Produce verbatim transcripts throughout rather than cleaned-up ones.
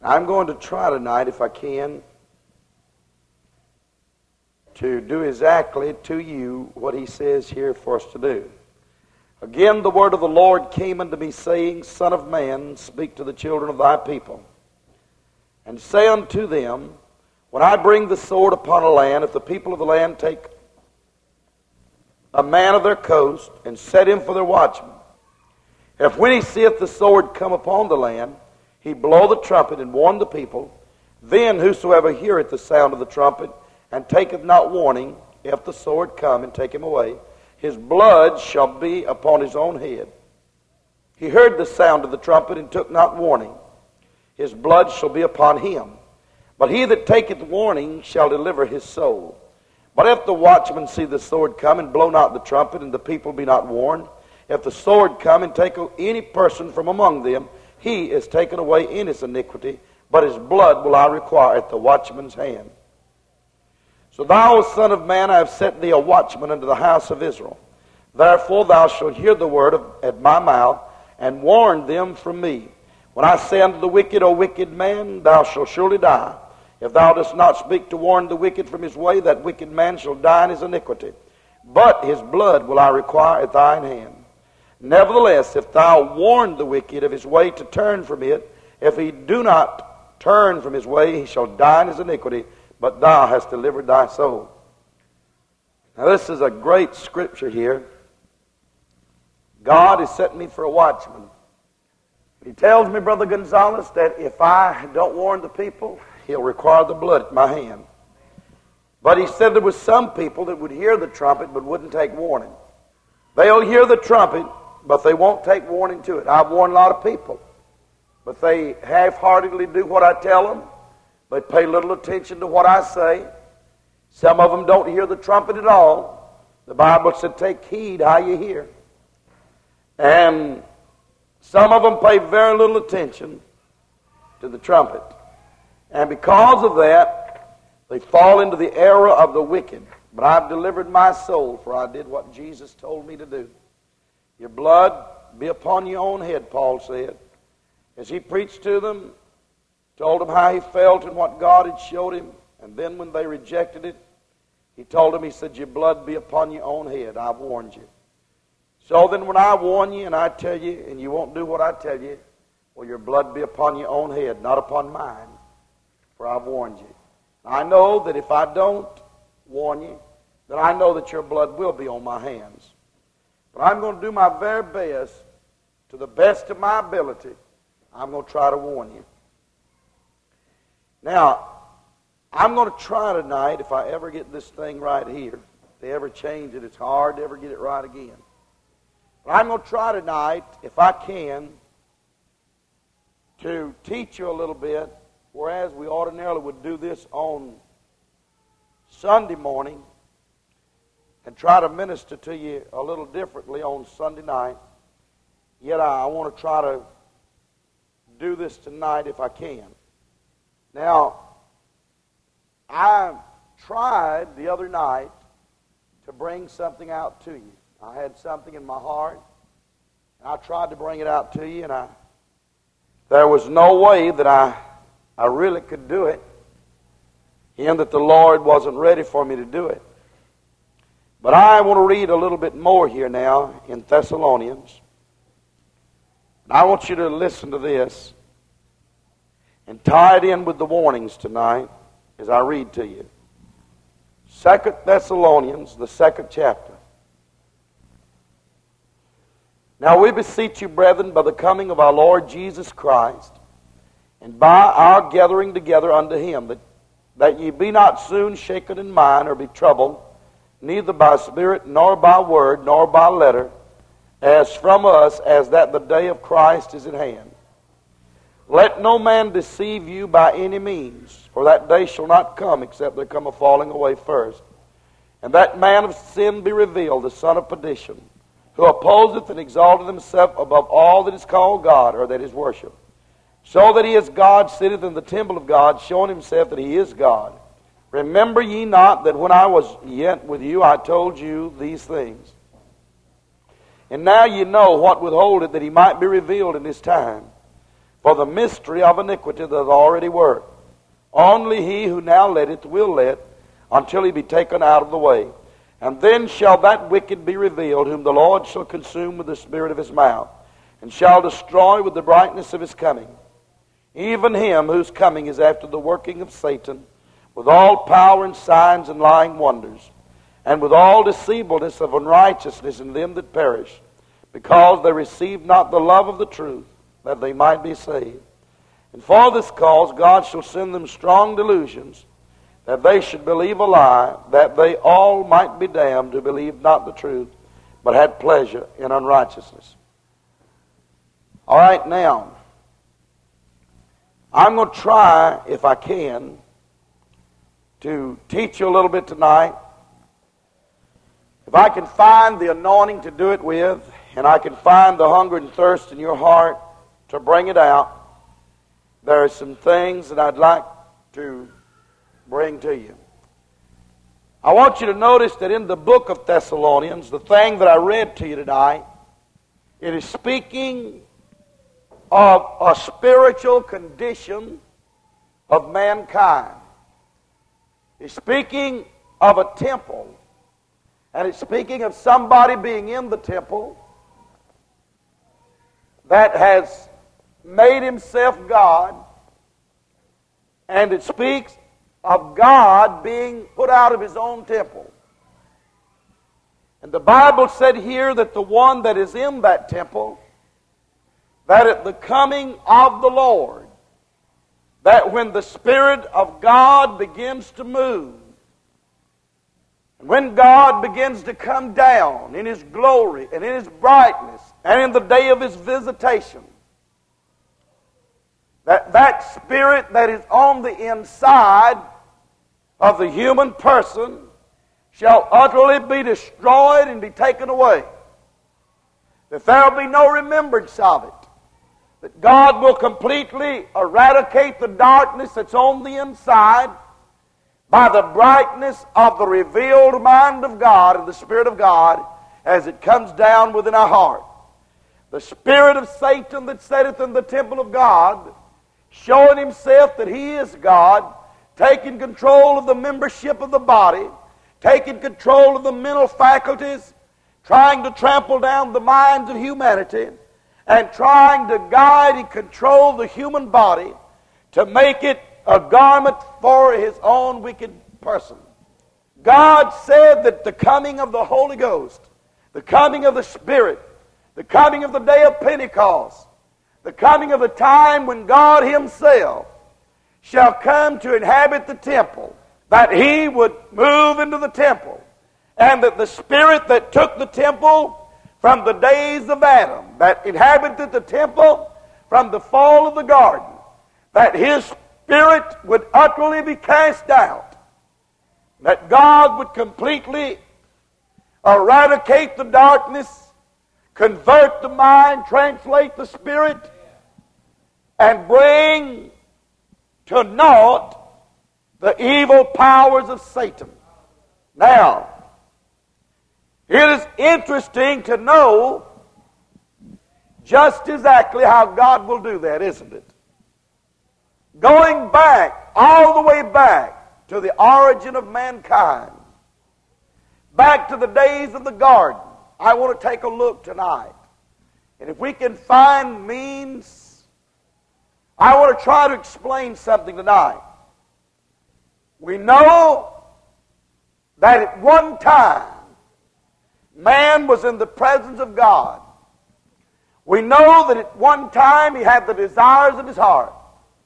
I'm going to try tonight, if I can, to do exactly to you what he says here for us to do. Again, the word of the Lord came unto me, saying, Son of man, speak to the children of thy people, and say unto them, when I bring the sword upon a land, if the people of the land take a man of their coast, and set him for their watchman, if when he seeth the sword come upon the land, he blow the trumpet and warn the people, then whosoever heareth the sound of the trumpet, and taketh not warning, if the sword come and take him away, his blood shall be upon his own head. He heard the sound of the trumpet and took not warning, his blood shall be upon him. But he that taketh warning shall deliver his soul. But if the watchman see the sword come and blow not the trumpet, and the people be not warned, if the sword come and take any person from among them, he is taken away in his iniquity, but his blood will I require at the watchman's hand. So thou, O son of man, I have set thee a watchman unto the house of Israel. Therefore thou shalt hear the word of, at my mouth, and warn them from me. When I say unto the wicked, O wicked man, thou shalt surely die. If thou dost not speak to warn the wicked from his way, that wicked man shall die in his iniquity. But his blood will I require at thine hand. Nevertheless, if thou warn the wicked of his way to turn from it, if he do not turn from his way, he shall die in his iniquity, but thou hast delivered thy soul. Now this is a great scripture here. God has set me for a watchman. He tells me, Brother Gonzalez, that if I don't warn the people, he'll require the blood at my hand. But he said there was some people that would hear the trumpet but wouldn't take warning. They'll hear the trumpet, but they won't take warning to it. I've warned a lot of people, but they half-heartedly do what I tell them. They pay little attention to what I say. Some of them don't hear the trumpet at all. The Bible said, take heed how you hear. And some of them pay very little attention to the trumpet. And because of that, they fall into the error of the wicked. But I've delivered my soul, for I did what Jesus told me to do. Your blood be upon your own head, Paul said. As he preached to them, told them how he felt and what God had showed him. And then when they rejected it, he told them, he said, your blood be upon your own head. I've warned you. So then when I warn you and I tell you, and you won't do what I tell you, well, your blood be upon your own head, not upon mine, for I've warned you. I know that if I don't warn you, then I know that your blood will be on my hands. But I'm going to do my very best, to the best of my ability, I'm going to try to warn you. Now, I'm going to try tonight, if I ever get this thing right here, if they ever change it, it's hard to ever get it right again. But I'm going to try tonight, if I can, to teach you a little bit, whereas we ordinarily would do this on Sunday morning, and try to minister to you a little differently on Sunday night. Yet I, I want to try to do this tonight if I can. Now, I tried the other night to bring something out to you. I had something in my heart, and I tried to bring it out to you, and I there was no way that I, I really could do it, in that the Lord wasn't ready for me to do it. But I want to read a little bit more here now in Thessalonians. And I want you to listen to this and tie it in with the warnings tonight as I read to you. Second Thessalonians, the second chapter. Now we beseech you, brethren, by the coming of our Lord Jesus Christ, and by our gathering together unto him, that, that ye be not soon shaken in mind, or be troubled, neither by spirit, nor by word, nor by letter, as from us, as that the day of Christ is at hand. Let no man deceive you by any means, for that day shall not come, except there come a falling away first. And that man of sin be revealed, the son of perdition, who opposeth and exalteth himself above all that is called God, or that is worshipped, so that he is God, sitteth in the temple of God, showing himself that he is God. Remember ye not that when I was yet with you, I told you these things? And now ye know what withholdeth, that he might be revealed in his time. for the mystery of iniquity that already worked. Only he who now letteth will let, until he be taken out of the way. And then shall that wicked be revealed, whom the Lord shall consume with the spirit of his mouth, and shall destroy with the brightness of his coming. Even him whose coming is after the working of Satan, with all power and signs and lying wonders, and with all deceivableness of unrighteousness in them that perish, because they receive not the love of the truth, that they might be saved. And for this cause God shall send them strong delusions, that they should believe a lie, that they all might be damned who believed not the truth, but had pleasure in unrighteousness. All right, now, I'm going to try, if I can, to teach you a little bit tonight. If I can find the anointing to do it with, and I can find the hunger and thirst in your heart to bring it out, there are some things that I'd like to bring to you. I want you to notice that in the book of Thessalonians, the thing that I read to you tonight, it is speaking of a spiritual condition of mankind. It's speaking of a temple, and it's speaking of somebody being in the temple that has made himself God, and it speaks of God being put out of his own temple. And the Bible said here that the one that is in that temple, that at the coming of the Lord, that when the Spirit of God begins to move, and when God begins to come down in his glory and in his brightness and in the day of his visitation, that that spirit that is on the inside of the human person shall utterly be destroyed and be taken away. That there will be no remembrance of it. That God will completely eradicate the darkness that's on the inside by the brightness of the revealed mind of God and the Spirit of God as it comes down within our heart. The spirit of Satan that sitteth in the temple of God, showing himself that he is God, taking control of the membership of the body, taking control of the mental faculties, trying to trample down the minds of humanity, and trying to guide and control the human body to make it a garment for his own wicked person. God said that the coming of the Holy Ghost, the coming of the Spirit, the coming of the day of Pentecost, the coming of the time when God himself shall come to inhabit the temple, that he would move into the temple, and that the Spirit that took the temple from the days of Adam, that inhabited the temple from the fall of the garden, that his Spirit would utterly be cast out, that God would completely eradicate the darkness, convert the mind, translate the spirit, and bring to naught the evil powers of Satan. Now, it is interesting to know just exactly how God will do that, isn't it? Going back, all the way back to the origin of mankind, back to the days of the garden, I want to take a look tonight. And if we can find means, I want to try to explain something tonight. We know that at one time, man was in the presence of God. We know that at one time he had the desires of his heart.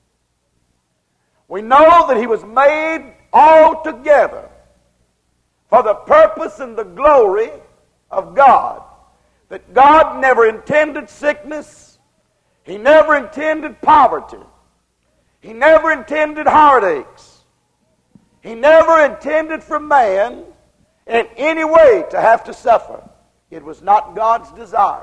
We know that he was made altogether for the purpose and the glory of God. That God never intended sickness. He never intended poverty. He never intended heartaches. He never intended for man in any way to have to suffer. It was not God's desire.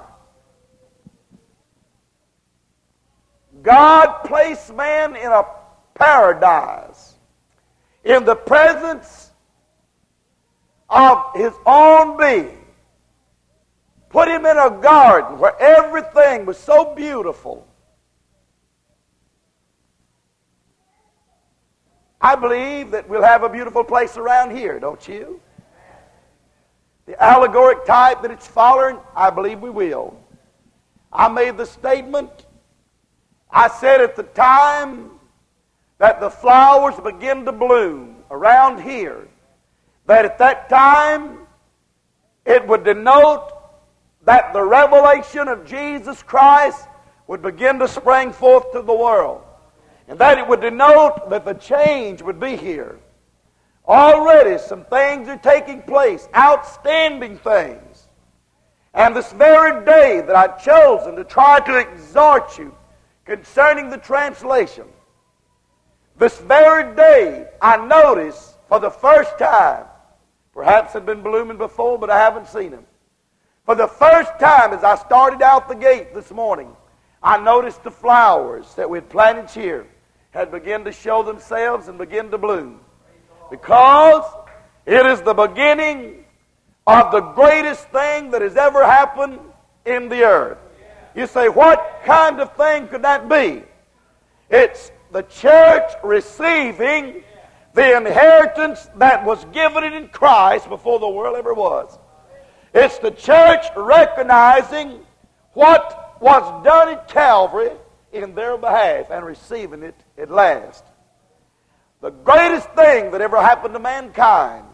God placed man in a paradise, in the presence of his own being. Put him in a garden where everything was so beautiful. I believe that we'll have a beautiful place around here, don't you? The allegoric type that it's following, I believe we will. I made the statement, I said at the time that the flowers begin to bloom around here, that at that time it would denote that the revelation of Jesus Christ would begin to spring forth to the world. And that it would denote that the change would be here. Already some things are taking place, outstanding things. And this very day that I've chosen to try to exhort you concerning the translation, this very day I noticed for the first time, perhaps had been blooming before, but I haven't seen them. For the first time as I started out the gate this morning, I noticed the flowers that we had planted here had begun to show themselves and begin to bloom. Because it is the beginning of the greatest thing that has ever happened in the earth. You say, what kind of thing could that be? It's the church receiving the inheritance that was given it in Christ before the world ever was. It's the church recognizing what was done at Calvary in their behalf and receiving it at last. The greatest thing that ever happened to mankind,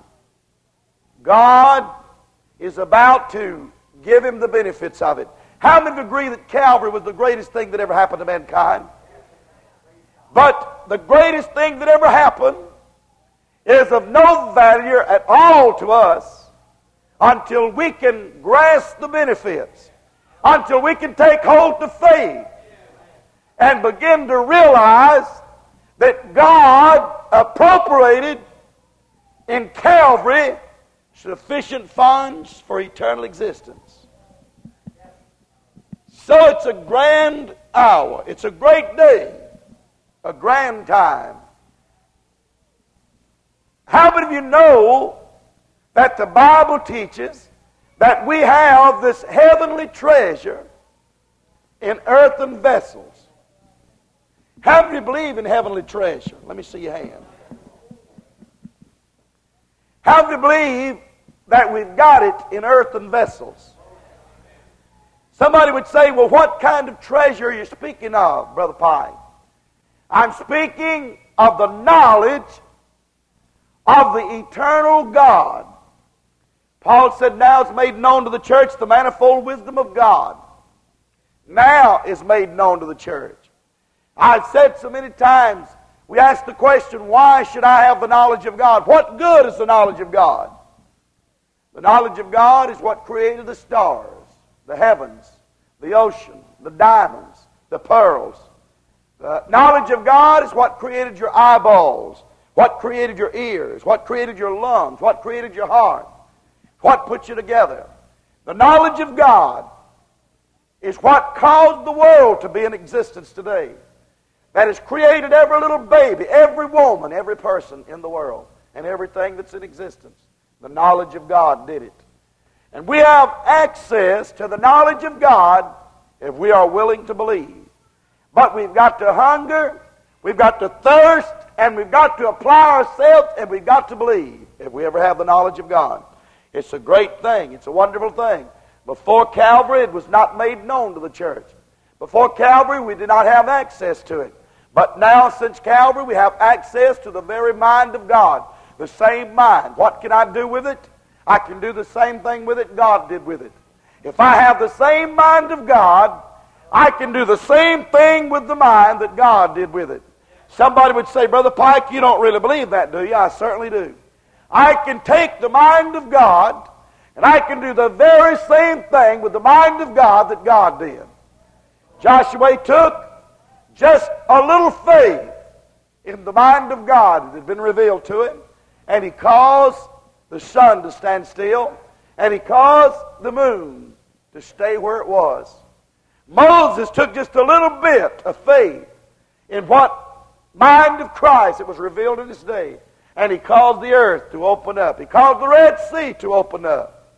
God is about to give him the benefits of it. How many agree that Calvary was the greatest thing that ever happened to mankind? But the greatest thing that ever happened is of no value at all to us until we can grasp the benefits, until we can take hold of faith and begin to realize that God appropriated in Calvary sufficient funds for eternal existence. So it's a grand hour. It's a great day. A grand time. How many of you know that the Bible teaches that we have this heavenly treasure in earthen vessels? How many believe in heavenly treasure? Let me see your hand. How many believe that we've got it in earthen vessels? Somebody would say, well, what kind of treasure are you speaking of, Brother Pye? I'm speaking of the knowledge of the eternal God. Paul said, now is made known to the church the manifold wisdom of God. Now is made known to the church. I've said so many times, we ask the question, why should I have the knowledge of God? What good is the knowledge of God? The knowledge of God is what created the stars, the heavens, the ocean, the diamonds, the pearls. The knowledge of God is what created your eyeballs, what created your ears, what created your lungs, what created your heart, what put you together. The knowledge of God is what caused the world to be in existence today. That has created every little baby, every woman, every person in the world, and everything that's in existence. The knowledge of God did it. And we have access to the knowledge of God if we are willing to believe. But we've got to hunger, we've got to thirst, and we've got to apply ourselves, and we've got to believe if we ever have the knowledge of God. It's a great thing. It's a wonderful thing. Before Calvary, it was not made known to the church. Before Calvary, we did not have access to it. But now, since Calvary, we have access to the very mind of God. The same mind. What can I do with it? I can do the same thing with it God did with it. If I have the same mind of God, I can do the same thing with the mind that God did with it. Somebody would say, Brother Pike, you don't really believe that, do you? I certainly do. I can take the mind of God, and I can do the very same thing with the mind of God that God did. Joshua took just a little faith in the mind of God that had been revealed to him, and he caused the sun to stand still, and he caused the moon to stay where it was. Moses took just a little bit of faith in what mind of Christ that was revealed in this day, and he caused the earth to open up. He caused the Red Sea to open up.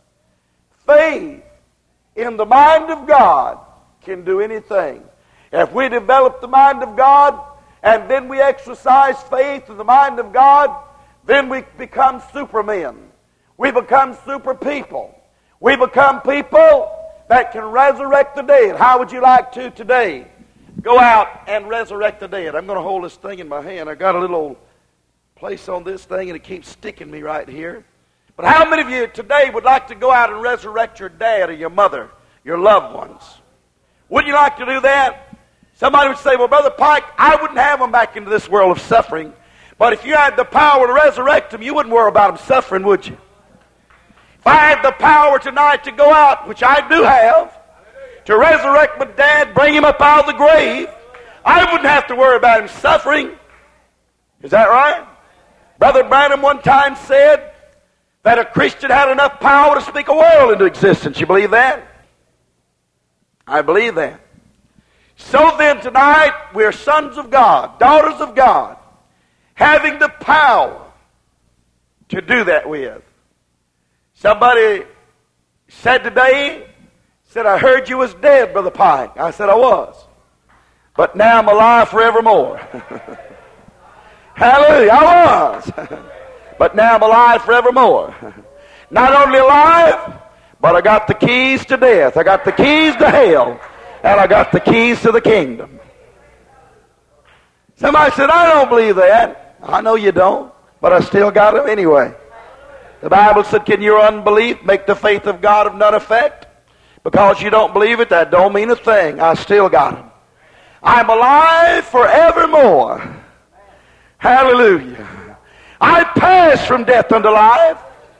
Faith in the mind of God can do anything. If we develop the mind of God and then we exercise faith in the mind of God, then we become supermen. We become super people. We become people that can resurrect the dead. How would you like to today go out and resurrect the dead? I'm going to hold this thing in my hand. I got a little place on this thing, and it keeps sticking me right here. But how many of you today would like to go out and resurrect your dad or your mother, your loved ones? Wouldn't you like to do that? Somebody would say, well, Brother Pike, I wouldn't have them back into this world of suffering. But if you had the power to resurrect them, you wouldn't worry about them suffering, would you? If I had the power tonight to go out, which I do have, to resurrect my dad, bring him up out of the grave, I wouldn't have to worry about him suffering. Is that right? Brother Branham one time said that a Christian had enough power to speak a world into existence. You believe that? I believe that. So then tonight, we're sons of God, daughters of God, having the power to do that with. Somebody said today, said, I heard you was dead, Brother Pike. I said, I was. But now I'm alive forevermore. Hallelujah, I was. But now I'm alive forevermore. Not only alive, but I got the keys to death. I got the keys to hell. And I got the keys to the kingdom. Somebody said, I don't believe that. I know you don't, but I still got them anyway. The Bible said, can your unbelief make the faith of God of none effect? Because you don't believe it, that don't mean a thing. I still got them. I'm alive forevermore. Hallelujah. I pass from death unto life.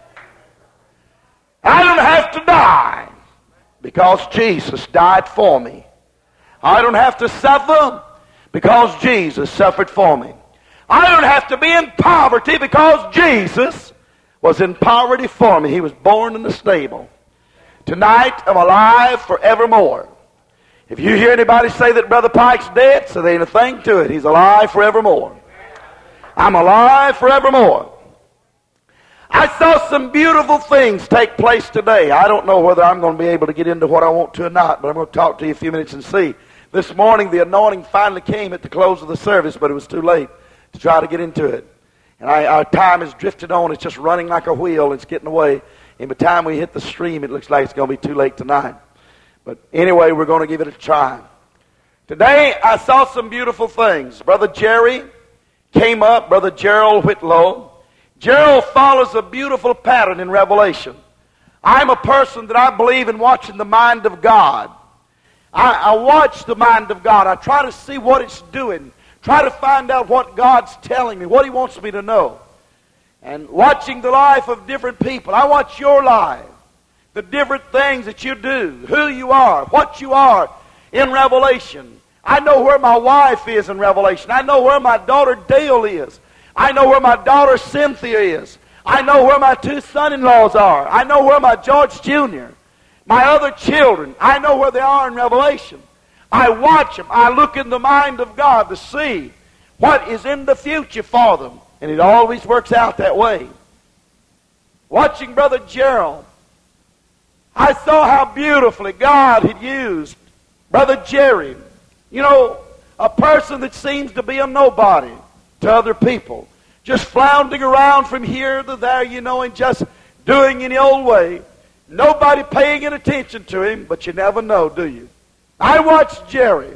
I don't have to die because Jesus died for me. I don't have to suffer because Jesus suffered for me. I don't have to be in poverty because Jesus was in poverty for me. He was born in the stable. Tonight, I'm alive forevermore. If you hear anybody say that Brother Pike's dead, so there ain't a thing to it. He's alive forevermore. I'm alive forevermore. I saw some beautiful things take place today. I don't know whether I'm going to be able to get into what I want to or not, but I'm going to talk to you a few minutes and see. This morning, the anointing finally came at the close of the service, but it was too late to try to get into it. And I, our time has drifted on. It's just running like a wheel. It's getting away. And by the time we hit the stream, it looks like it's going to be too late tonight. But anyway, we're going to give it a try. Today, I saw some beautiful things. Brother Jerry came up, Brother Gerald Whitlow. Gerald follows a beautiful pattern in Revelation. I'm a person that I believe in watching the mind of God. I, I watch the mind of God. I try to see what it's doing. Try to find out what God's telling me, what He wants me to know. And watching the life of different people. I watch your life. The different things that you do. Who you are. What you are in Revelation. I know where my wife is in Revelation. I know where my daughter Dale is. I know where my daughter Cynthia is. I know where my two son-in-laws are. I know where my George Junior, my other children, I know where they are in Revelation. I watch them. I look in the mind of God to see what is in the future for them. And it always works out that way. Watching Brother Gerald, I saw how beautifully God had used Brother Jerry. You know, a person that seems to be a nobody to other people. Just floundering around from here to there, you know, and just doing in the old way. Nobody paying any attention to him, but you never know, do you? I watched Jerry.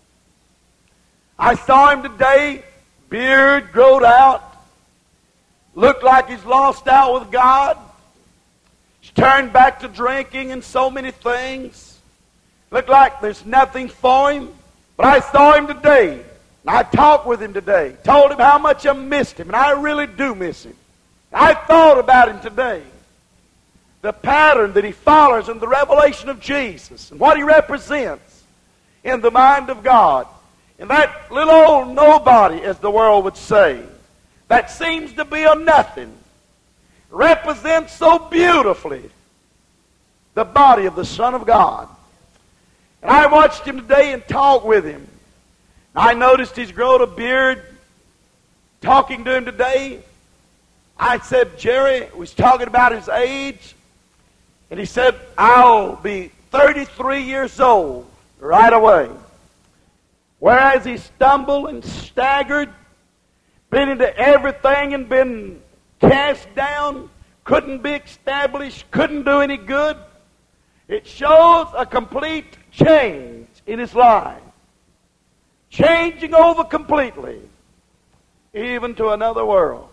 I saw him today, beard growed out, looked like he's lost out with God. He's turned back to drinking and so many things. Looked like there's nothing for him. But I saw him today. And I talked with him today. Told him how much I missed him. And I really do miss him. I thought about him today. The pattern that he follows in the revelation of Jesus. And what he represents in the mind of God. And that little old nobody, as the world would say, that seems to be a nothing, represents so beautifully the body of the Son of God. And I watched him today and talked with him. I noticed he's grown a beard. Talking to him today, I said, Jerry was talking about his age. And he said, I'll be thirty-three years old right away. Whereas he stumbled and staggered, been into everything and been cast down, couldn't be established, couldn't do any good. It shows a complete change in his life. Changing over completely, even to another world.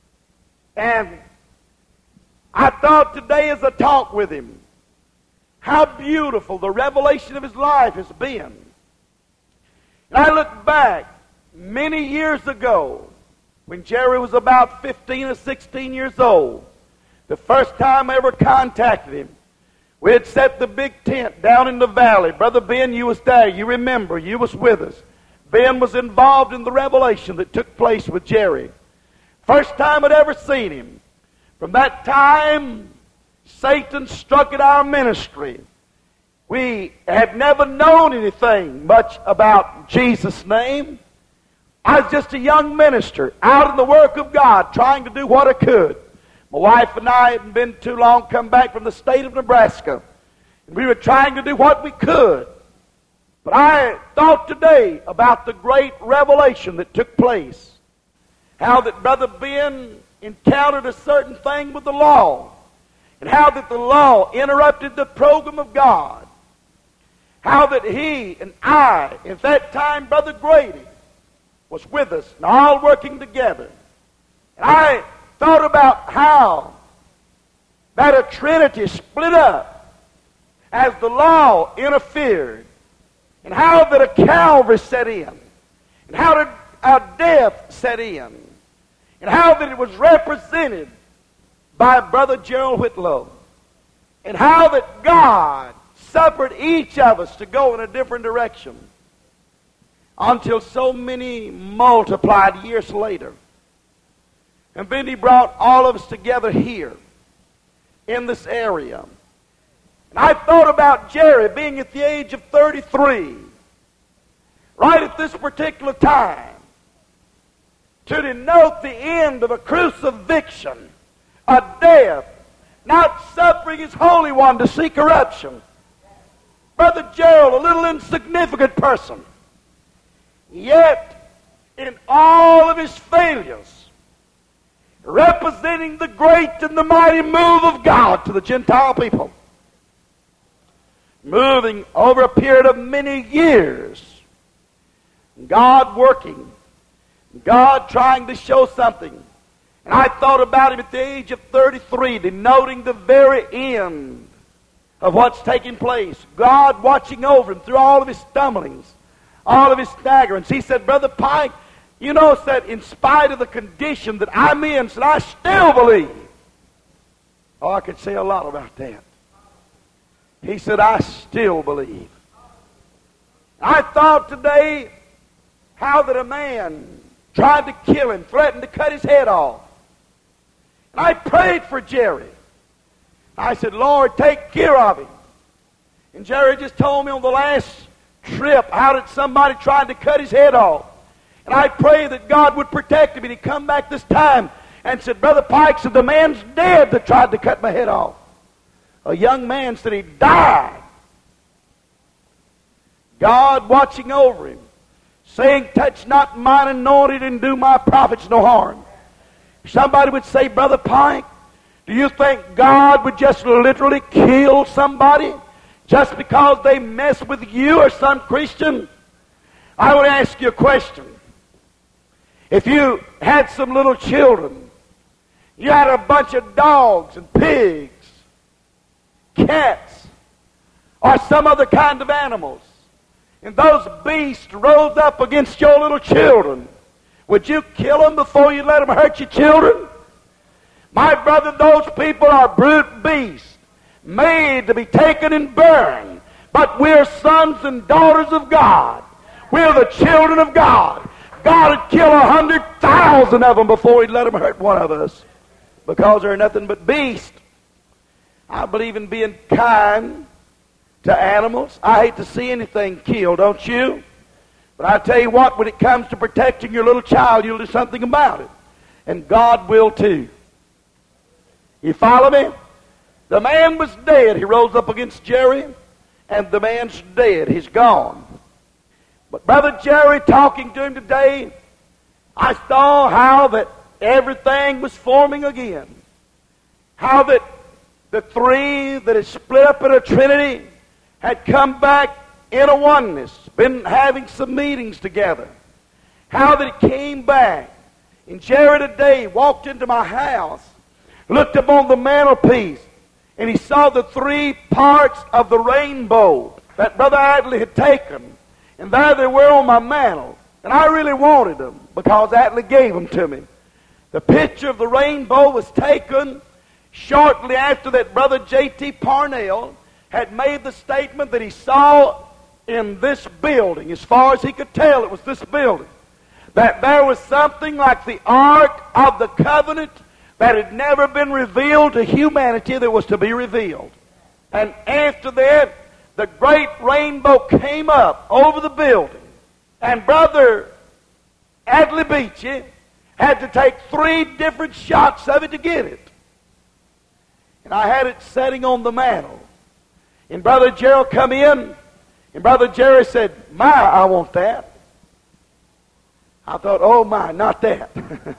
And I thought today as I talked with him, how beautiful the revelation of his life has been. And I look back many years ago, when Jerry was about fifteen or sixteen years old, the first time I ever contacted him, we had set the big tent down in the valley. Brother Ben, you was there. You remember. You was with us. Ben was involved in the revelation that took place with Jerry. First time I'd ever seen him. From that time, Satan struck at our ministry. We had never known anything much about Jesus' name. I was just a young minister out in the work of God, trying to do what I could. My wife and I hadn't been too long come back from the state of Nebraska. And we were trying to do what we could. But I thought today about the great revelation that took place. How that Brother Ben encountered a certain thing with the law. And how that the law interrupted the program of God. How that he and I, at that time Brother Grady, was with us and all working together. And I thought about how that a Trinity split up as the law interfered, and how that a Calvary set in, and how that a death set in, and how that it was represented by Brother Gerald Whitlow, and how that God suffered each of us to go in a different direction until so many multiplied years later. And then he brought all of us together here in this area. And I thought about Jerry being at the age of thirty-three, right at this particular time, to denote the end of a crucifixion, a death, not suffering his Holy One to see corruption. Brother Gerald, a little insignificant person, yet in all of his failures, representing the great and the mighty move of God to the Gentile people. Moving over a period of many years. God working. God trying to show something. And I thought about him at the age of thirty-three, denoting the very end of what's taking place. God watching over him through all of his stumblings, all of his staggerings. He said, Brother Pike, you know, said, in spite of the condition that I'm in, said, I still believe. Oh, I could say a lot about that. He said, I still believe. I thought today how that a man tried to kill him, threatened to cut his head off. And I prayed for Jerry. I said, Lord, take care of him. And Jerry just told me on the last trip how that somebody tried to cut his head off. And I pray that God would protect him. And he come back this time and said, Brother Pike said, the man's dead that tried to cut my head off. A young man said he died. God watching over him, saying, touch not mine anointed and do my prophets no harm. Somebody would say, Brother Pike, do you think God would just literally kill somebody just because they mess with you or some Christian? I would ask you a question. If you had some little children, you had a bunch of dogs and pigs, cats, or some other kind of animals, and those beasts rose up against your little children, would you kill them before you let them hurt your children? My brother, those people are brute beasts, made to be taken and burned. But we're sons and daughters of God. We're the children of God. God would kill a hundred thousand of them before he'd let them hurt one of us, because they're nothing but beasts. I believe in being kind to animals. I hate to see anything killed, don't you? But I tell you what, when it comes to protecting your little child, you'll do something about it. And God will too. You follow me? The man was dead. He rose up against Jerry, and the man's dead. He's gone. But Brother Jerry, talking to him today, I saw how that everything was forming again. How that the three that had split up in a trinity had come back in a oneness, been having some meetings together. How that it came back. And Jerry today walked into my house, looked upon the mantelpiece, and he saw the three parts of the rainbow that Brother Attlee had taken. And there they were on my mantle. And I really wanted them because Attlee gave them to me. The picture of the rainbow was taken shortly after that Brother J T Parnell had made the statement that he saw in this building, as far as he could tell it was this building, that there was something like the Ark of the Covenant that had never been revealed to humanity that was to be revealed. And after that, the great rainbow came up over the building. And Brother Attlee Beachy had to take three different shots of it to get it. And I had it setting on the mantle. And Brother Gerald come in, and Brother Jerry said, "My, I want that." I thought, "Oh my, not that."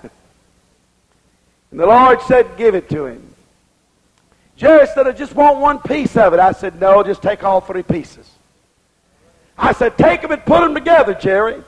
And the Lord said, "Give it to him." Jerry said, "I just want one piece of it." I said, "No, just take all three pieces." I said, "Take them and put them together, Jerry."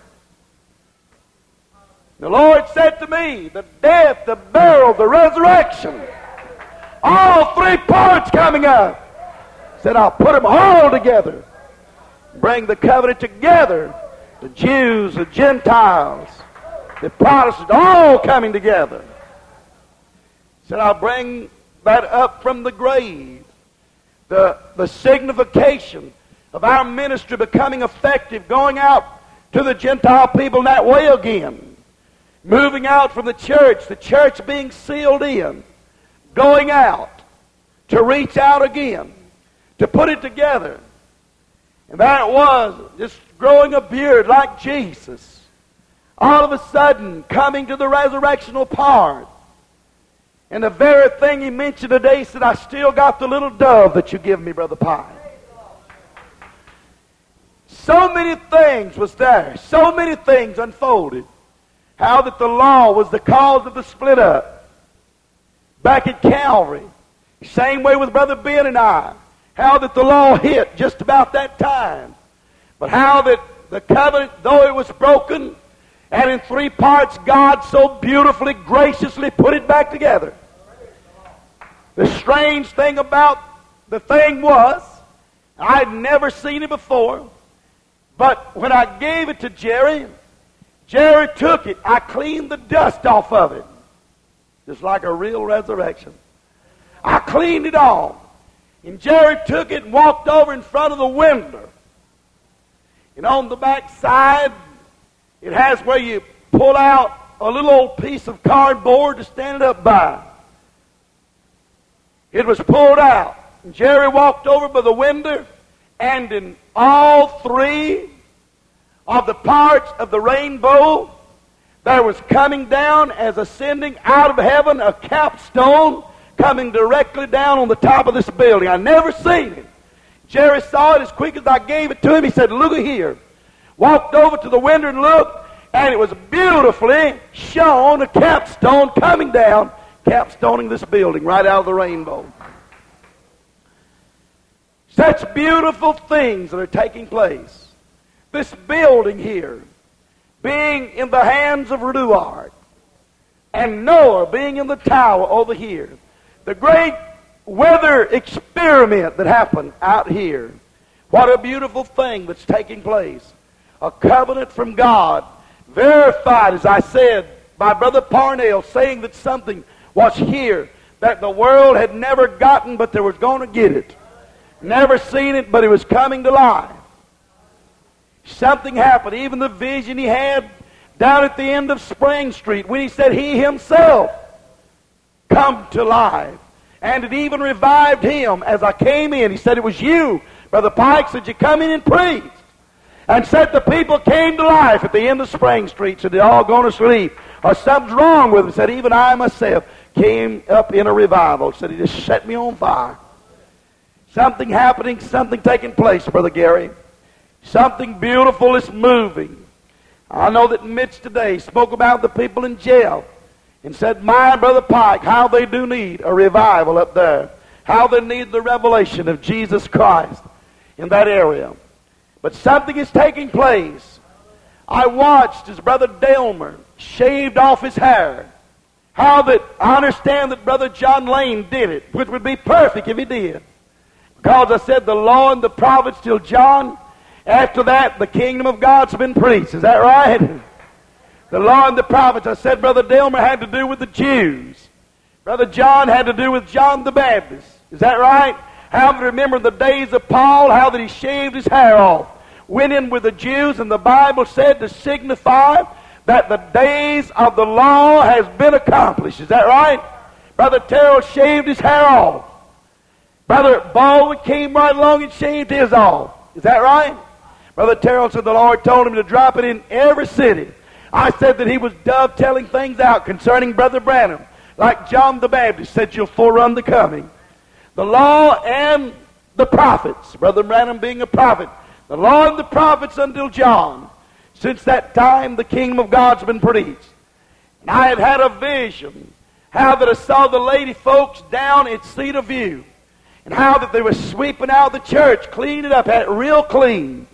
The Lord said to me, "The death, the burial, the resurrection, all three parts coming up." Said, "I'll put them all together. Bring the covenant together. The Jews, the Gentiles, the Protestants, all coming together." Said, "I'll bring that up from the grave. The, the signification of our ministry becoming effective, going out to the Gentile people in that way again. Moving out from the church, the church being sealed in. Going out to reach out again, to put it together." And there it was, just growing a beard like Jesus. All of a sudden, coming to the resurrectional part. And the very thing he mentioned today, he said, "I still got the little dove that you give me, Brother Pine." So many things was there. So many things unfolded. How that the law was the cause of the split up. Back at Calvary. Same way with Brother Ben and I. How that the law hit just about that time. But how that the covenant, though it was broken, and in three parts, God so beautifully, graciously put it back together. The strange thing about the thing was, I'd never seen it before, but when I gave it to Jerry, Jerry took it. I cleaned the dust off of it. Just like a real resurrection. I cleaned it off. And Jerry took it and walked over in front of the window. And on the back side, it has where you pull out a little old piece of cardboard to stand it up by. It was pulled out. And Jerry walked over by the window, and in all three of the parts of the rainbow, there was coming down as ascending out of heaven a capstone coming directly down on the top of this building. I never seen it. Jerry saw it as quick as I gave it to him. He said, "Look at here." Walked over to the window and looked, and it was beautifully shown, a capstone coming down, capstoning this building right out of the rainbow. Such beautiful things that are taking place. This building here being in the hands of Ruard, and Noah being in the tower over here. The great weather experiment that happened out here. What a beautiful thing that's taking place. A covenant from God, verified, as I said, by Brother Parnell, saying that something was here that the world had never gotten, but they was going to get it. Never seen it, but it was coming to life. Something happened. Even the vision he had down at the end of Spring Street, when he said he himself come to life. And it even revived him as I came in. He said, "It was you, Brother Pike, said you come in and preached." And said the people came to life at the end of Spring Street. Said they're all going to sleep. Or something's wrong with them. Said even I myself came up in a revival. Said he just set me on fire. Something happening, something taking place, Brother Gary. Something beautiful is moving. I know that Mitch today spoke about the people in jail and said, my Brother Pike, how they do need a revival up there. How they need the revelation of Jesus Christ in that area. But something is taking place. I watched as Brother Delmer shaved off his hair. How that, I understand that Brother John Lane did it, which would be perfect if he did. Because I said the law and the prophets till John. After that, the kingdom of God's been preached. Is that right? The law and the prophets, I said Brother Delmer had to do with the Jews. Brother John had to do with John the Baptist. Is that right? How to remember the days of Paul, how that he shaved his hair off. Went in with the Jews, and the Bible said to signify that the days of the law has been accomplished. Is that right? Brother Terrell shaved his hair off. Brother Baldwin came right along and shaved his off. Is that right? Brother Terrell said the Lord told him to drop it in every city. I said that he was dovetailing things out concerning Brother Branham. Like John the Baptist said, you'll forerun the coming. The law and the prophets, Brother Branham being a prophet, the law and the prophets until John. Since that time, the kingdom of God's been preached. And I had had a vision, how that I saw the lady folks down at Cedar View, and how that they were sweeping out the church, cleaning it up, had it real clean.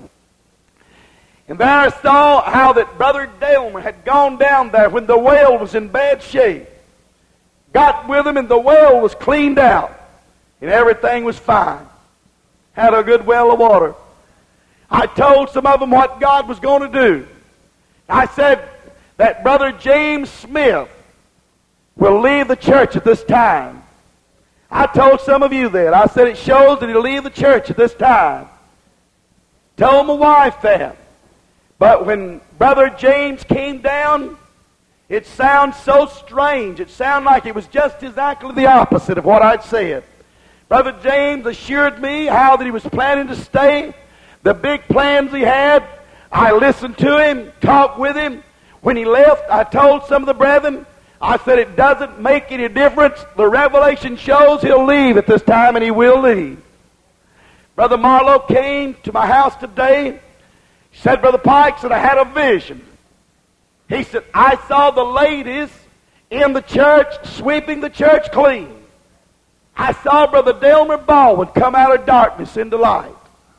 And there I saw how that Brother Delmer had gone down there when the well was in bad shape. Got with him and the well was cleaned out. And everything was fine. Had a good well of water. I told some of them what God was going to do. I said that Brother James Smith will leave the church at this time. I told some of you that. I said it shows that he'll leave the church at this time. Told my wife that. But when Brother James came down, it sounds so strange. It sounded like it was just exactly the opposite of what I'd said. Brother James assured me how that he was planning to stay. The big plans he had, I listened to him, talked with him. When he left, I told some of the brethren, I said it doesn't make any difference. The revelation shows he'll leave at this time, and he will leave. Brother Marlowe came to my house today. He said, Brother Pike said, I had a vision. He said, I saw the ladies in the church sweeping the church clean. I saw Brother Delmer Baldwin come out of darkness into light.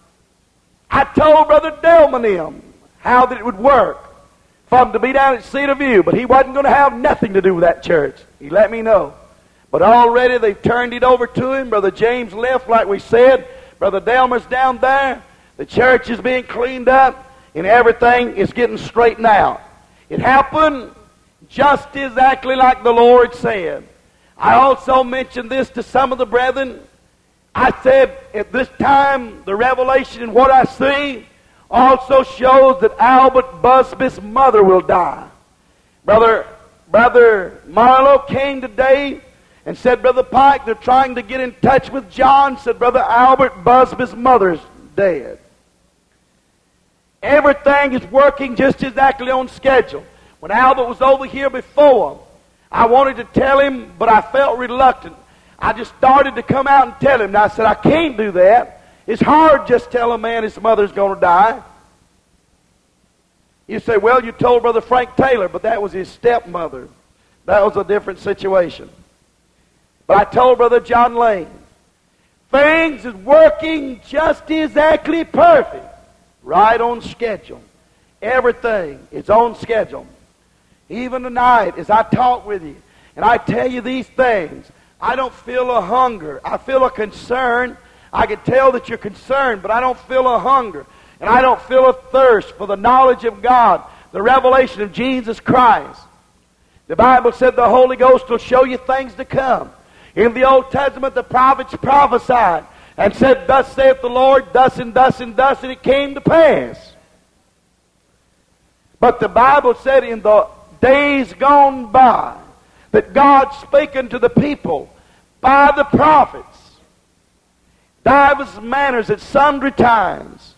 I told Brother Delman him how that it would work for him to be down at Cedar View, but he wasn't going to have nothing to do with that church. He let me know. But already they've turned it over to him. Brother James left, like we said. Brother Delmer's down there. The church is being cleaned up, and everything is getting straightened out. It happened just exactly like the Lord said. I also mentioned this to some of the brethren. I said, at this time, the revelation in what I see also shows that Albert Busby's mother will die. Brother, Brother Marlowe came today and said, Brother Pike, they're trying to get in touch with John. Said, Brother Albert Busby's mother's dead. Everything is working just exactly on schedule. When Albert was over here before, I wanted to tell him, but I felt reluctant. I just started to come out and tell him. And I said, I can't do that. It's hard just to tell a man his mother's going to die. You say, well, you told Brother Frank Taylor, but that was his stepmother. That was a different situation. But I told Brother John Lane, things is working just exactly perfect. Right on schedule. Everything is on schedule. Even tonight, as I talk with you, and I tell you these things, I don't feel a hunger. I feel a concern. I can tell that you're concerned, but I don't feel a hunger. And I don't feel a thirst for the knowledge of God, the revelation of Jesus Christ. The Bible said the Holy Ghost will show you things to come. In the Old Testament, the prophets prophesied and said, thus saith the Lord, thus and thus and thus, and it came to pass. But the Bible said in the days gone by, that God spake unto the people by the prophets, divers manners at sundry times.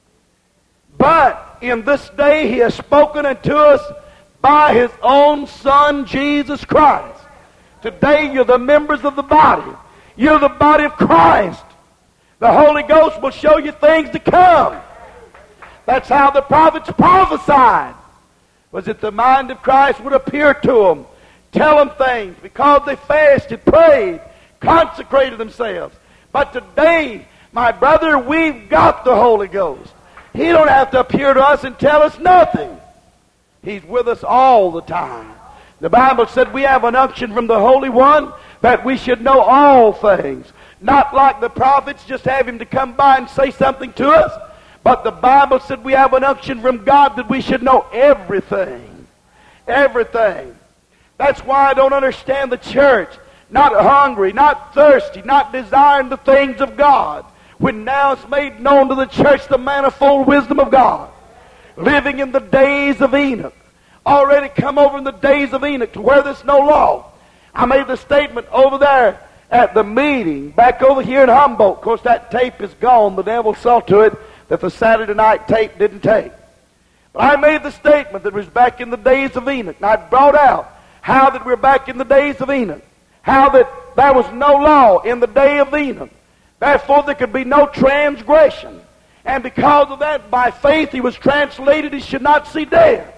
But in this day he has spoken unto us by his own Son, Jesus Christ. Today you're the members of the body. You're the body of Christ. The Holy Ghost will show you things to come. That's how the prophets prophesied, was that the mind of Christ would appear to them, tell them things, because they fasted, prayed, consecrated themselves. But today, my brother, we've got the Holy Ghost. He don't have to appear to us and tell us nothing. He's with us all the time. The Bible said we have an unction from the Holy One that we should know all things. Not like the prophets, just have him to come by and say something to us. But the Bible said we have an unction from God that we should know everything. Everything. That's why I don't understand the church. Not hungry, not thirsty, not desiring the things of God. When now it's made known to the church the manifold wisdom of God. Living in the days of Enoch. Already come over in the days of Enoch to where there's no law. I made the statement over there at the meeting back over here in Humboldt. Of course, that tape is gone. The devil saw to it that the Saturday night tape didn't take. But I made the statement that it was back in the days of Enoch. And I brought out how that we're back in the days of Enoch. How that there was no law in the day of Enoch. Therefore, there could be no transgression. And because of that, by faith he was translated, he should not see death.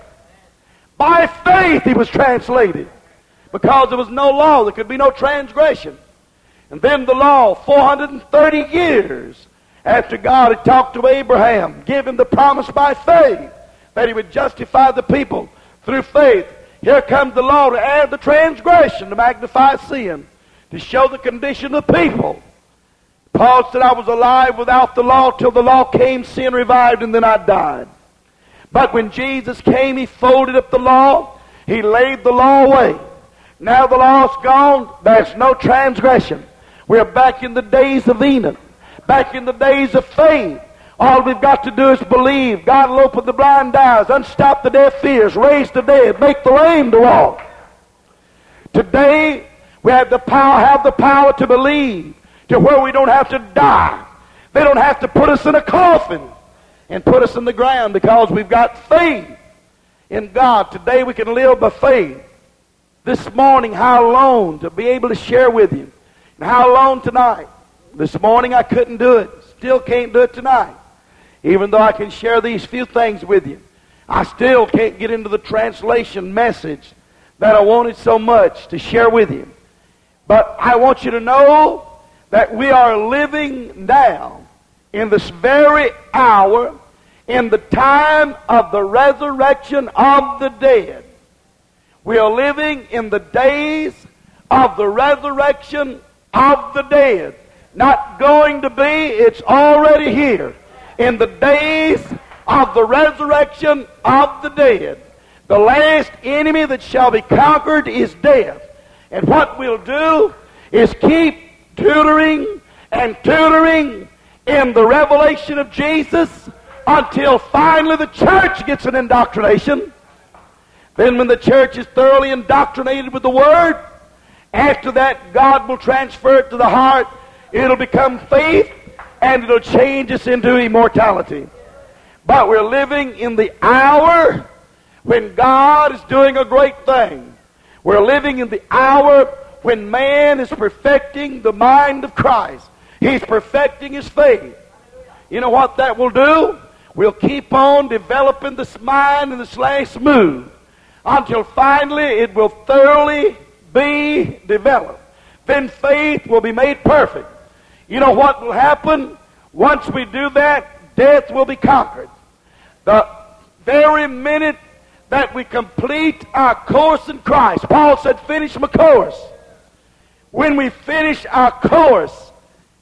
By faith he was translated. Because there was no law, there could be no transgression. And then the law, four hundred thirty years after God had talked to Abraham, gave him the promise by faith that he would justify the people through faith. Here comes the law to add the transgression, to magnify sin, to show the condition of the people. Paul said, I was alive without the law till the law came, sin revived, and then I died. But when Jesus came, he folded up the law. He laid the law away. Now the law's gone. There's no transgression. We're back in the days of Enoch. Back in the days of faith. All we've got to do is believe. God will open the blind eyes, unstop the deaf ears, raise the dead, make the lame to walk. Today, we have the power, have the power to believe, to where we don't have to die. They don't have to put us in a coffin and put us in the ground because we've got faith in God. Today we can live by faith. This morning, how long to be able to share with you? And how long tonight? This morning I couldn't do it. Still can't do it tonight. Even though I can share these few things with you, I still can't get into the translation message that I wanted so much to share with you. But I want you to know that we are living now in this very hour in the time of the resurrection of the dead. We are living in the days of the resurrection of the dead. Not going to be, it's already here. In the days of the resurrection of the dead. The last enemy that shall be conquered is death. And what we'll do is keep tutoring and tutoring in the revelation of Jesus until finally the church gets an indoctrination. Then when the church is thoroughly indoctrinated with the Word, after that God will transfer it to the heart. It'll become faith, and it'll change us into immortality. But we're living in the hour when God is doing a great thing. We're living in the hour when man is perfecting the mind of Christ. He's perfecting his faith. You know what that will do? We'll keep on developing this mind in this last move until finally it will thoroughly be developed. Then faith will be made perfect. You know what will happen? Once we do that, death will be conquered. The very minute that we complete our course in Christ, Paul said, finish my course. When we finish our course,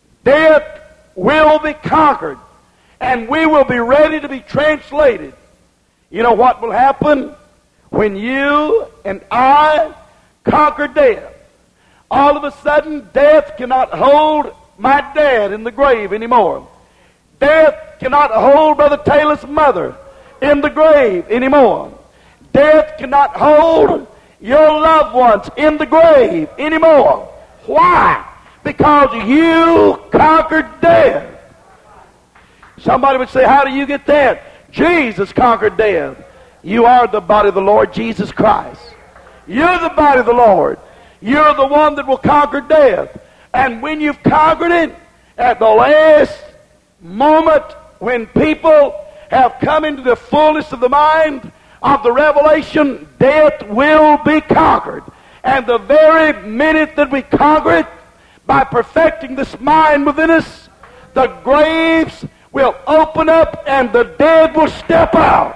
death will be conquered, and we will be ready to be translated. You know what will happen? When you and I conquer death, all of a sudden death cannot hold my dad in the grave anymore. Death cannot hold Brother Taylor's mother in the grave anymore. Death cannot hold your loved ones in the grave anymore. Why? Because you conquered death. Somebody would say, how do you get that? Jesus conquered death. You are the body of the Lord Jesus Christ. You're the body of the Lord. You're the one that will conquer death. And when you've conquered it, at the last moment when people have come into the fullness of the mind of the revelation, death will be conquered. And the very minute that we conquer it, by perfecting this mind within us, the graves will open up and the dead will step out.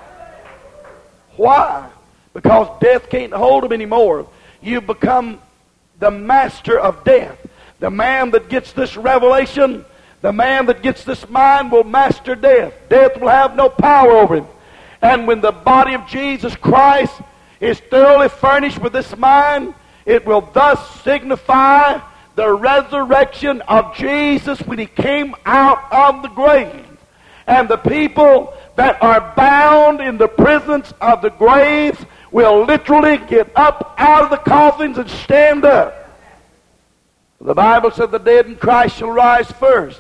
Why? Because death can't hold them anymore. You become the master of death. The man that gets this revelation, the man that gets this mind will master death. Death will have no power over him. And when the body of Jesus Christ is thoroughly furnished with this mind, it will thus signify the resurrection of Jesus when He came out of the grave. And the people that are bound in the prisons of the graves will literally get up out of the coffins and stand up. The Bible said the dead in Christ shall rise first.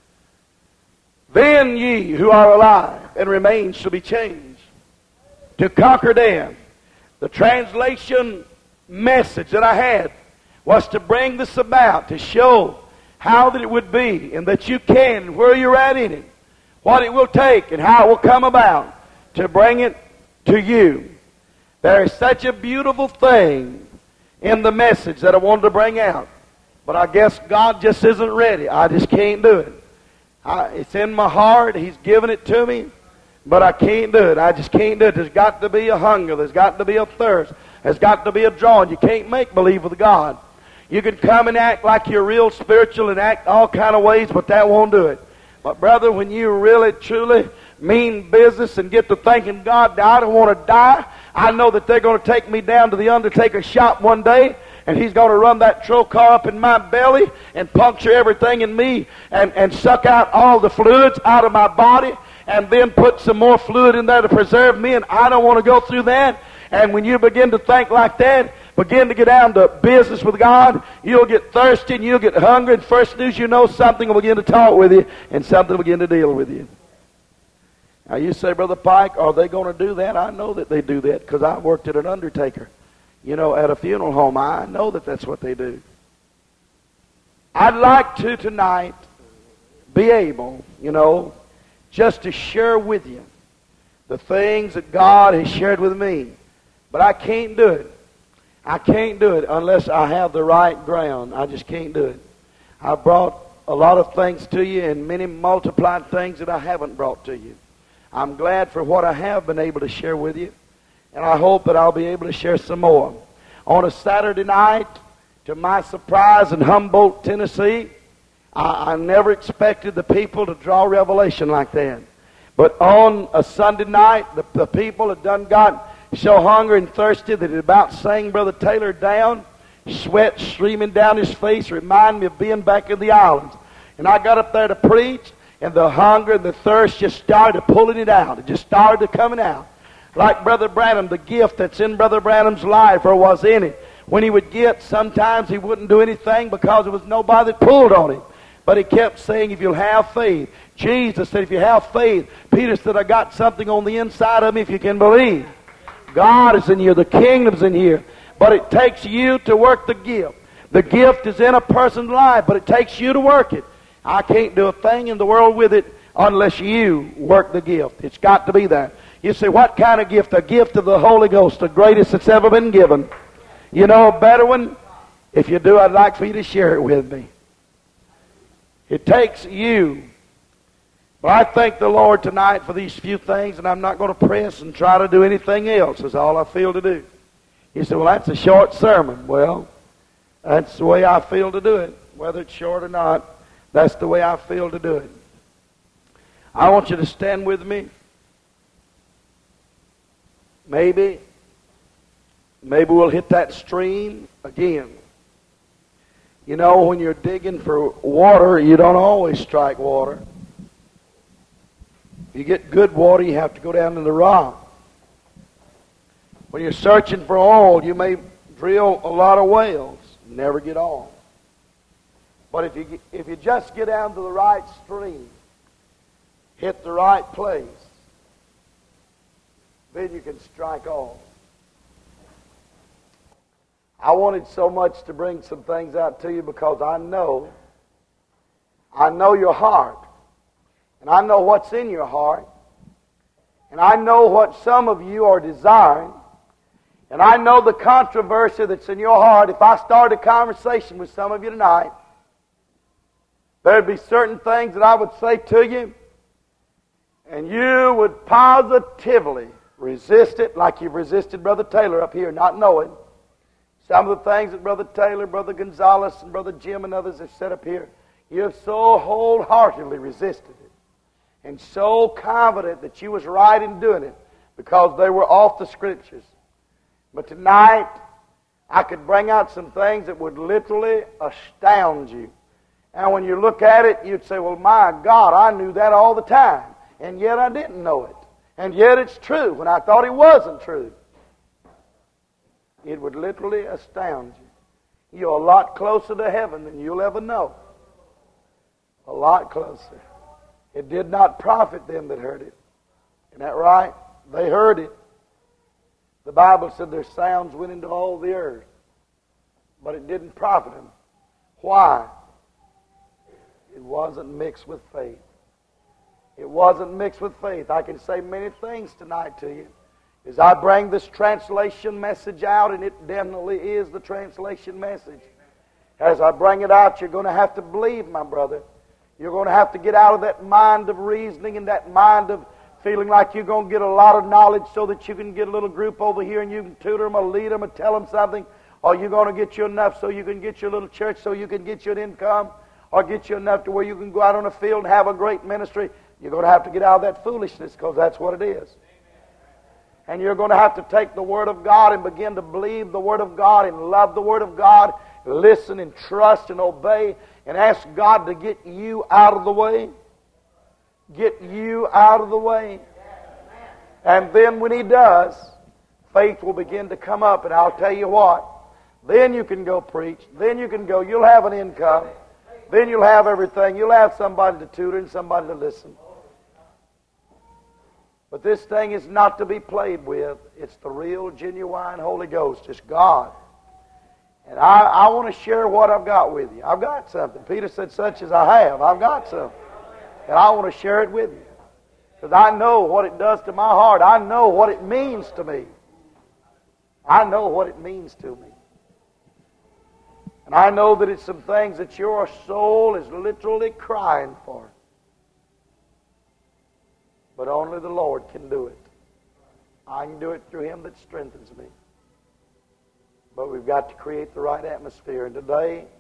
Then ye who are alive and remain shall be changed. To conquer death. The translation message that I had was to bring this about, to show how that it would be, and that you can, where you're at in it, what it will take, and how it will come about, to bring it to you. There is such a beautiful thing in the message that I wanted to bring out. But I guess God just isn't ready. I just can't do it. I, it's in my heart. He's given it to me. But I can't do it. I just can't do it. There's got to be a hunger. There's got to be a thirst. There's got to be a drawing. You can't make believe with God. You can come and act like you're real spiritual and act all kind of ways, but that won't do it. But brother, when you really, truly mean business and get to thinking, God, I don't want to die. I know that they're going to take me down to the undertaker's shop one day, and he's going to run that troll car up in my belly and puncture everything in me and, and suck out all the fluids out of my body and then put some more fluid in there to preserve me, and I don't want to go through that. And when you begin to think like that, begin to get down to business with God, you'll get thirsty and you'll get hungry, and first news you know, something will begin to talk with you and something will begin to deal with you. Now you say, Brother Pike, are they going to do that? I know that they do that because I worked at an undertaker. You know, at a funeral home, I know that that's what they do. I'd like to tonight be able, you know, just to share with you the things that God has shared with me. But I can't do it. I can't do it unless I have the right ground. I just can't do it. I brought a lot of things to you and many multiplied things that I haven't brought to you. I'm glad for what I have been able to share with you, and I hope that I'll be able to share some more. On a Saturday night, to my surprise, in Humboldt, Tennessee, I, I never expected the people to draw revelation like that. But on a Sunday night, the, the people had done got so hungry and thirsty that it about sang Brother Taylor down, sweat streaming down his face, reminded me of being back in the islands. And I got up there to preach, and the hunger and the thirst just started pulling it out. It just started coming out. Like Brother Branham, the gift that's in Brother Branham's life, or was in it. When he would get, sometimes he wouldn't do anything because there was nobody that pulled on him. But he kept saying, if you'll have faith. Jesus said, if you have faith. Peter said, I got something on the inside of me if you can believe. God is in here. The kingdom's in here. But it takes you to work the gift. The gift is in a person's life, but it takes you to work it. I can't do a thing in the world with it unless you work the gift. It's got to be there. You say, what kind of gift? A gift of the Holy Ghost, the greatest that's ever been given. You know a better one? If you do, I'd like for you to share it with me. It takes you. But I thank the Lord tonight for these few things, and I'm not going to press and try to do anything else. That's all I feel to do. You say, well, that's a short sermon. Well, that's the way I feel to do it. Whether it's short or not, that's the way I feel to do it. I want you to stand with me. Maybe, maybe we'll hit that stream again. You know, when you're digging for water, you don't always strike water. If you get good water, you have to go down to the rock. When you're searching for oil, you may drill a lot of wells, never get oil. But if you if you just get down to the right stream, hit the right place, then you can strike oil. I wanted so much to bring some things out to you because I know, I know your heart. And I know what's in your heart. And I know what some of you are desiring. And I know the controversy that's in your heart. If I start a conversation with some of you tonight, there'd be certain things that I would say to you, and you would positively resist it like you've resisted Brother Taylor up here, not knowing some of the things that Brother Taylor, Brother Gonzales, and Brother Jim and others have said up here. You have so wholeheartedly resisted it, and so confident that you was right in doing it because they were off the Scriptures. But tonight, I could bring out some things that would literally astound you. And when you look at it, you'd say, well, my God, I knew that all the time. And yet I didn't know it. And yet it's true when I thought it wasn't true. It would literally astound you. You're a lot closer to heaven than you'll ever know. A lot closer. It did not profit them that heard it. Isn't that right? They heard it. The Bible said their sounds went into all the earth. But it didn't profit them. Why? It wasn't mixed with faith. It wasn't mixed with faith. I can say many things tonight to you as I bring this translation message out, and it definitely is the translation message. As I bring it out, you're going to have to believe, my brother. You're going to have to get out of that mind of reasoning and that mind of feeling like you're going to get a lot of knowledge so that you can get a little group over here and you can tutor them or lead them or tell them something. Or you're going to get you enough so you can get your little church so you can get you an income. Or get you enough to where you can go out on the field and have a great ministry. You're going to have to get out of that foolishness because that's what it is. And you're going to have to take the Word of God and begin to believe the Word of God and love the Word of God. Listen and trust and obey and ask God to get you out of the way. Get you out of the way. And then when He does, faith will begin to come up. And I'll tell you what, then you can go preach. Then you can go. You'll have an income. Then you'll have everything. You'll have somebody to tutor and somebody to listen. But this thing is not to be played with. It's the real, genuine Holy Ghost. It's God. And I, I want to share what I've got with you. I've got something. Peter said, such as I have. I've got something. And I want to share it with you. Because I know what it does to my heart. I know what it means to me. I know what it means to me. And I know that it's some things that your soul is literally crying for. But only the Lord can do it. I can do it through Him that strengthens me. But we've got to create the right atmosphere. And today,